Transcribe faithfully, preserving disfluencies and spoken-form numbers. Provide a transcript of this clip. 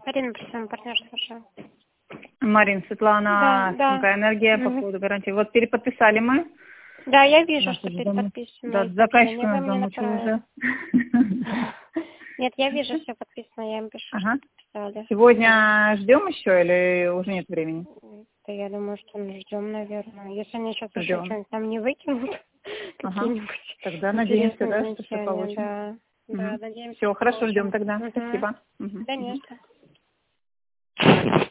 Марина, представим партнер, слушаю. Марина, Светлана, Да, Сумка, да. энергия по Мгм. поводу гарантии. Вот переподписали мы. Да, я вижу, Наш что зам- переподписано. Да, и заказчик сообщение вы нас мне замучил уже. направили. Нет, я вижу, все подписано, я им пишу, что Ага. подписали. Сегодня ждем еще или уже нет времени? Да я думаю, что мы ждем, наверное. Если они сейчас еще Ждем. что-нибудь там не выкинут, Ага. какие-нибудь Тогда надеемся, интересные да, что все замечания, получим. да. Да, Угу. надеемся, Все, хорошо, ждем получим. тогда. Угу. Спасибо. Угу. Конечно.